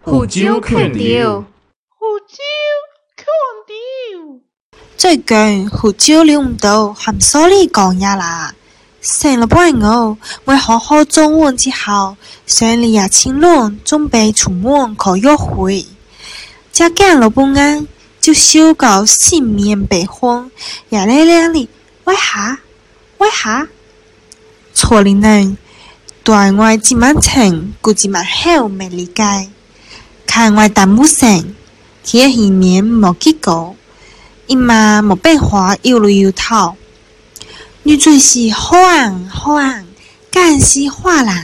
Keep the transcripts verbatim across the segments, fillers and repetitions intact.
胡椒看到， 胡椒看到。 最近胡椒了唔到，含所里講呀啦。成了半午，我好好中午之後，上嚟也清涼，準備出門可約會。只見老半晏，就燒到四面白風，也咧咧哩，喂下，喂下。錯哩呢，對我自慢情，估自慢後未理解。看我大母成，佢前面冇結果。伊嘛冇辦法搖來搖頭，你最是好硬好硬，干是花蘭。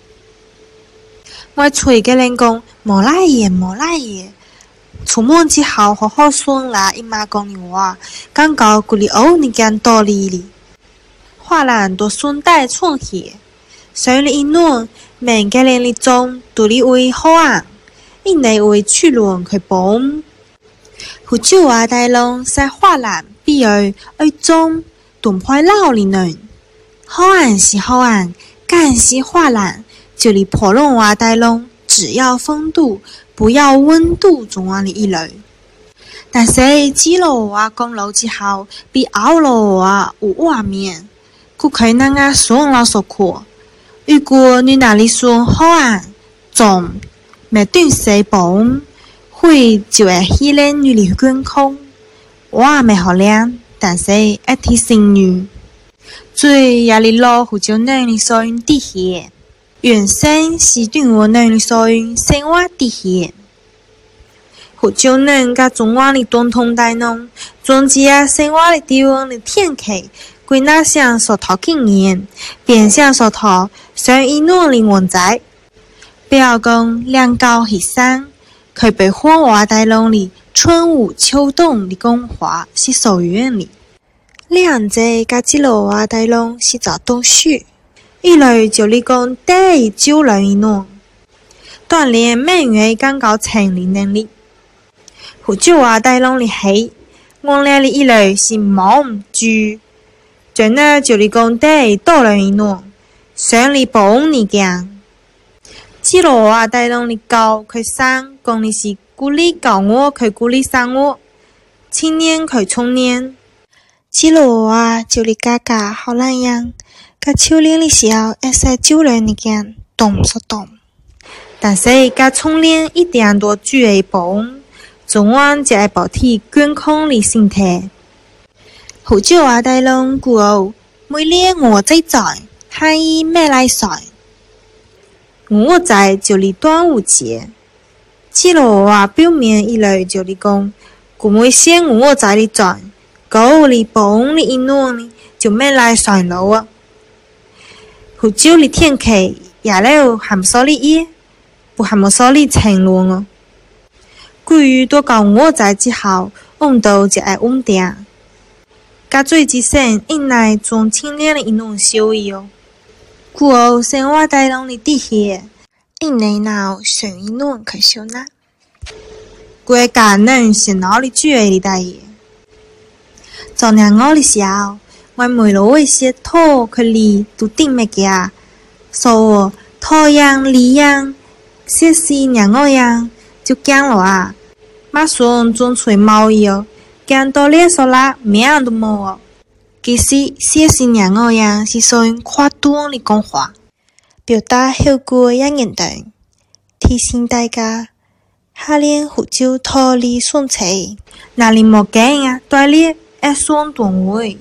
我隨嘅人講冇拉嘢冇拉嘢，出門之後好好算啦，伊嘛講你話，剛講古里歐你間道理哩，花蘭都順帶創起，上你一弄，每個人哩中都哩為好硬，伊內為去輪佢幫。胡椒話大龍晒花蘭必而愛中斷派老哩呢，好暗是好暗，干是花蘭，就哩普通話大龍，只要風度，不要溫度，中央哩一類。但是知路話講路之後，比拗路話有畫面，佢佢那個雙老所苦，如果你那裡說好暗，中沒斷死崩。會就會希len女里捐空，我未好靚，但是一提醒女，最也哩老胡椒嫩哩所用地下，原生是對我嫩哩所用生活地下，胡椒嫩甲中華哩東通大農，總之啊生活哩地方哩天氣，歸那項所討經驗，變相所討上一諾哩文在，不要講兩高一山。佢被花話大龍里春夏秋冬的講話是屬於里，兩隻甲之路話大龍是找東樹，一類就哩講第九類一諾，鍛鍊美元剛搞成理能力。胡椒話大龍里起，我倆哩一類是忙住，就呢就哩講第多類一諾，上哩幫你講。之路話大龍哩教佢生，講你是鼓勵教我，佢鼓勵生我，青年佢充年。之路話就哩家家好難樣，甲秋練哩時候會使酒量哩間動所動，但是甲充練一定多注意幫，總往就係保體健康哩身體。胡椒話大龍古後，每年我在在，喊伊咩來賽。我在就哩端午節，之路話表面一類就哩講，古每先我在哩轉，高哩幫哩一弄哩，就咩來上路啊。胡椒哩天氣也了含所哩嘢，不含所哩情路啊。關於多講我在之後，溫度就係溫定，甲最之前因來種青年哩一弄修意哦。故後生活大龍哩地下，因內鬧上一弄可修那。國家能是哪裡注意哩大嘢？昨年我哩時候，我每路一些土佢哩都頂咩嘅，所以土樣、泥樣、些是兩個樣就驚了啊！馬上種出毛衣哦，驚到咧所啦咩都冇哦。其實些是兩個樣是算跨端哩講話，表達效果也嚴重。提醒大家，下練胡椒土哩選擇，哪裡冇驚啊？對哩會選段位，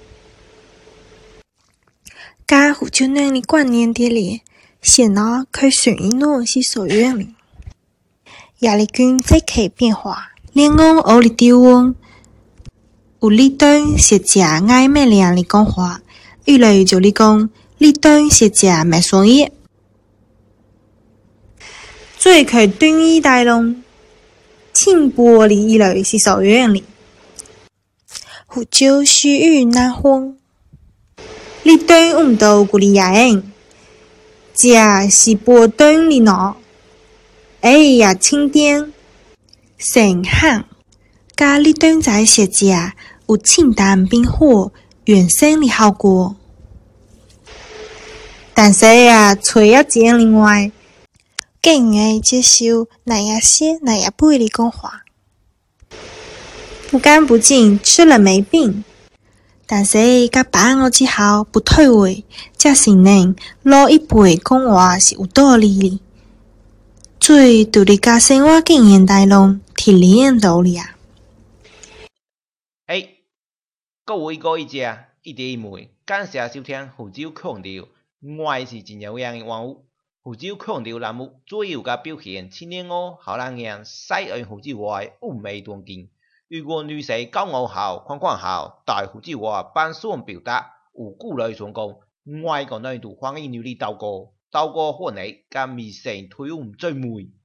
加胡椒嫩哩觀念啲哩，顯得佢選一諾是屬於哩。也哩跟這期變化，連我學哩地方。有哩對是食愛咩樣哩講話，一類就哩講哩對是食咩爽嘢。最佢定義大龍，清波哩一類是屬於哩。胡椒須與難分，哩對唔到古哩嘢，食是波對哩喏，哎呀清甜，成香。咖喱燉仔食食有清淡冰火原生的效果，但是啊，除咗這另外， 更愿意接受那样些那样背的讲话。不干不净，吃了没病。但是甲爸我之后不退位，才是能老一辈讲话是有道理的。最对你甲生活经验内容提炼道理啊！ 哎，各位各位家，一弟一妹，感谢收听福州腔调，我是真有样的玩物。福州腔调栏目主要甲表现青年我好人样西岸福州话的妩媚端景。如果女士教我好、看看好，在福州话版选表达，有故来传讲，我个内度欢迎你哋投稿，投稿欢迎甲微信推荐最美。